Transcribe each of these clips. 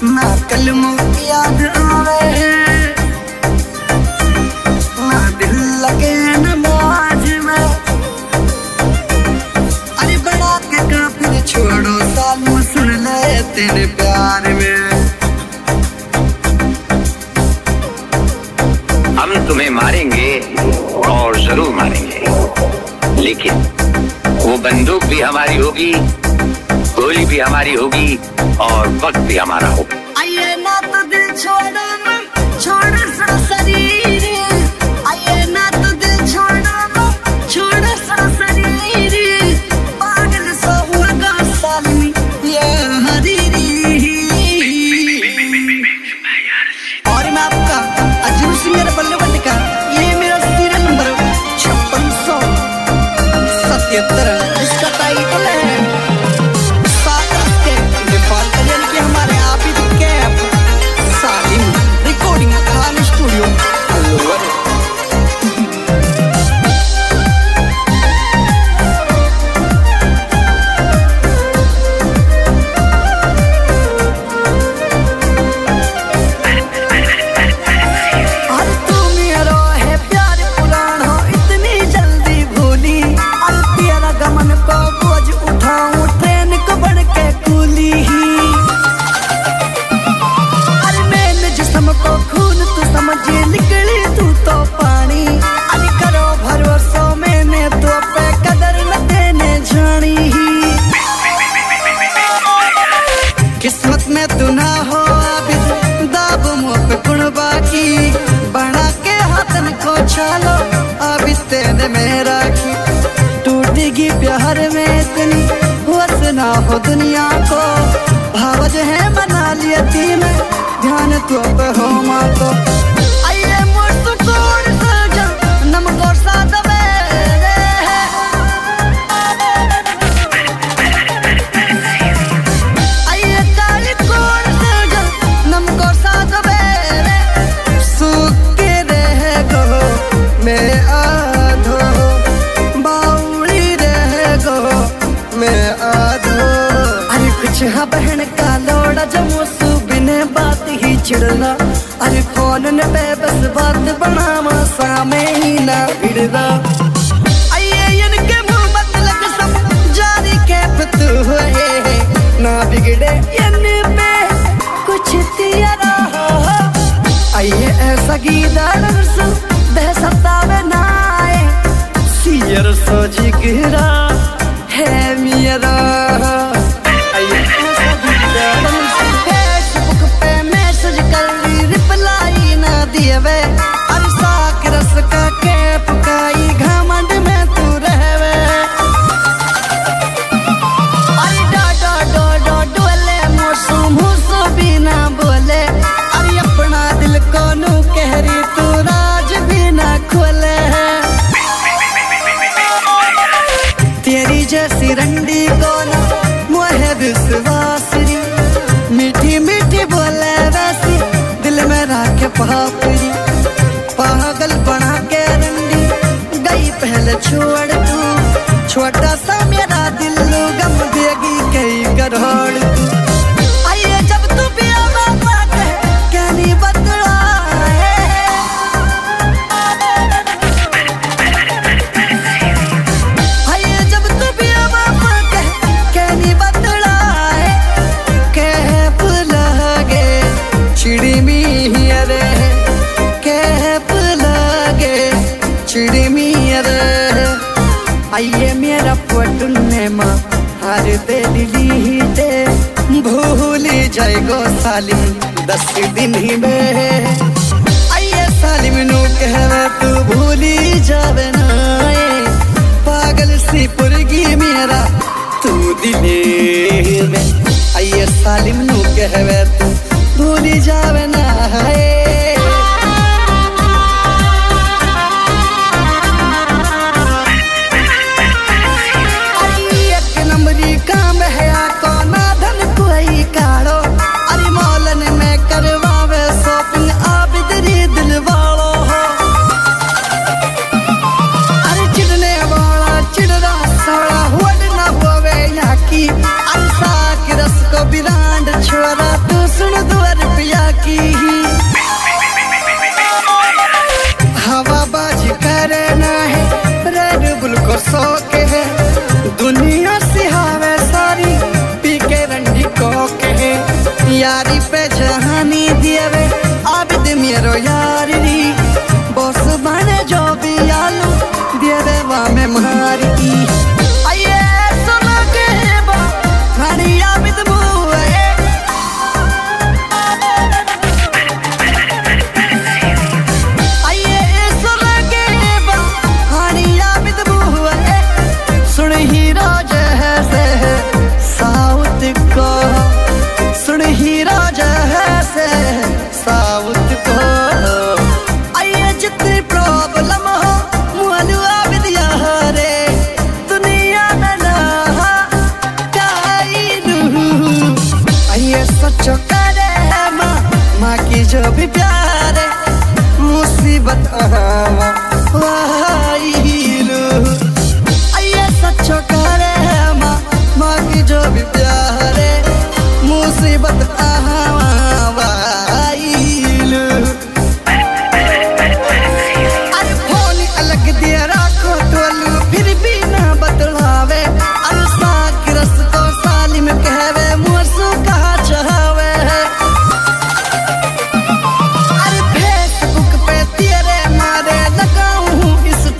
ना कलमों की याद आवे ना दिल लगे नमाज में। अरे बड़ा के काफिर छोड़ो सालू सुन ले तेरे प्यार में। हम तुम्हें मारेंगे और जरूर मारेंगे, लेकिन वो बंदूक भी हमारी होगी, गोली भी हमारी होगी और वक्त भी हमारा होगा। आइए ना तो दिल छोड़ो ना छोड़ सा शरीर, आइए ना तो दिल छोड़ो ना छोड़ सा शरीर। पागल सा हुआ गा सालमी ये हरीरी। और मैं आपका अजीब सिंगर बल्ले बल्ले का ये मेरा सीरियल नंबर 5677 इसका टाइटल है हमारे आबिद कैफ सालिम रिकॉर्डिंग खान स्टूडियो। किस्मत में तू ना हो आबिद दाब मुँह पे कुण बाकी बना के हाथन को छालो आबिद तेरे में राखी। टूटेगी प्यार में इतनी वस ना हो दुनिया को भावज है बना लिया तीन ध्यान तू पे हो माँ को। आइए मुस्कुर सजा नमक और सादा हाँ बहन का लोड़ा जमो सुबिने बात ही चिड़ना। अरे फोन ने पे बस बात बनावा सामे ही ना भिड़ना। आइए इनके मुंह मत लग सब जारी कैफ तू है ना बिगड़े इन पे कुछ तियारा हो। आइए ऐसा गीदड़ सु दे सतावे ना आए सियर सो जिगरा है मेरा। फेसबुक पे मैसेज कर रिप्लाई ना दिए वे अरे साक रस का कैप काई घमंड में तू रहवे। अरे डो डो डो डो डोले मोसू मुसू भी ना बोले अरे अपना दिल को नू कह रही तू राज भी ना खोले। तेरी जैसी रंडी को ना मोहे विश्वास मीठी मीठी बोले वैसी दिल में राखे पापड़ी पागल बना के रंडी गई पहले छोड़ तू छोटा सा मेरा दिल गम देगी कई करोड़ तू। आइए जब तू भी आवा कहनी बदला है। आइए जब तू भी आवा कहनी बदला है चिड़ी मियरे कैप लगे चिड़ी मियरे। आइए मेरा पटने माँ हर दे दिली दे भूल जाएगो सालिम 10 दिन ही में। आइए सालिम नू कहवे तू भूली जावे ना पागल सी पुरगी मेरा तू दिले में। आइए सालिम नू कहवे तू भूली जावे ना है। एक नंबरी काम है को ना धन कोई काढ़ो अरे मौलन में करवावे शॉपिंग आबिद री दिल वालो हो। अरे चिड़ने वाला चिड़रा साड़ा हुआ ना हुआ वे यहाँ की अरे साक रस को बिरांड छोरा तू सुन दो की हवाबाजी करना है रेड बुल को शौक है दुनिया सिहावे सारी पी के रंडी कोक है यारी पे जहानी दिए आबिद मेरो यारी बॉस बने जो भी आलू दिए वा में मारी आइए सुनो के बा खानी आबिद मुए आइए सुनो के बा खानी आबिद मुए सुन हीरा जैसे साउथ को सुन हीरा जैसे साउथ को आइए जितनी प्रॉब्लम हो मुआलू आबिद यारे दुनिया में ना आइए सच्चो करे माँ की जो भी प्यारे मुसीबत आइए सच्चो करे माँ की जो भी प्यारे मुसीबत अरे फोन अलग दिया राखो टोलू फिर भी ना बतलावे अरे साक रस को साली में कहवे मुरसू कहा चाहवे अरे फेसबुक पे तेरे मारे लगाऊं इस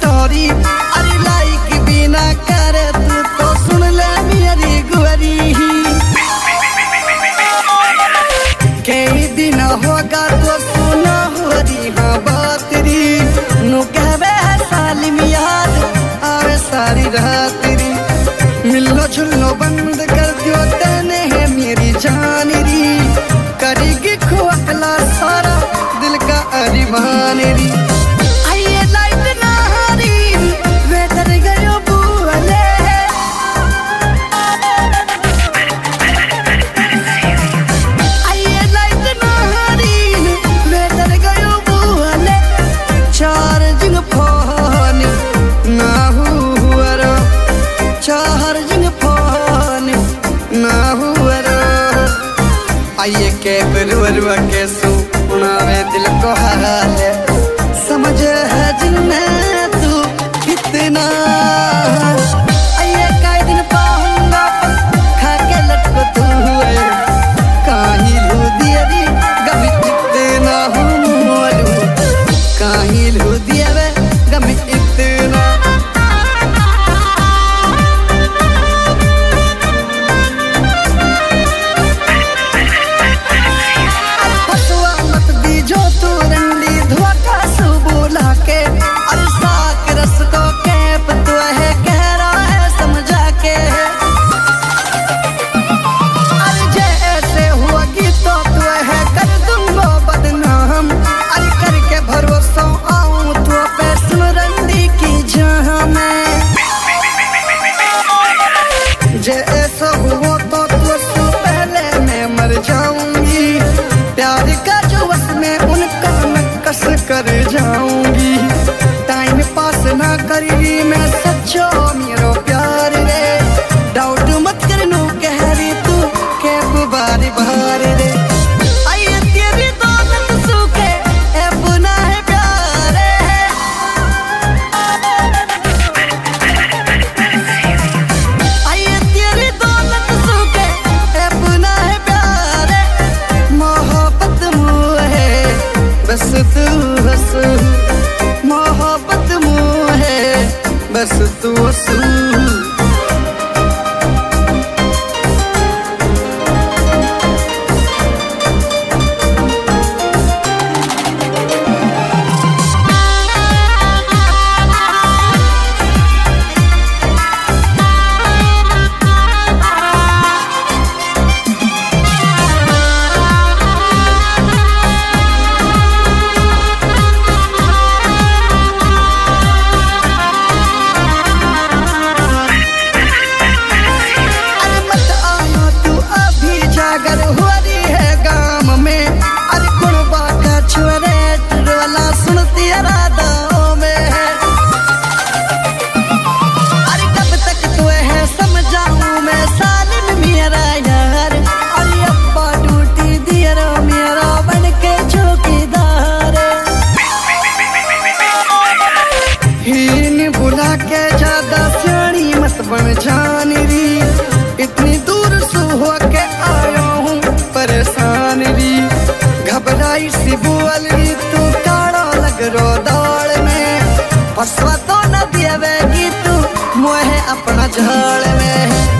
झाड़ में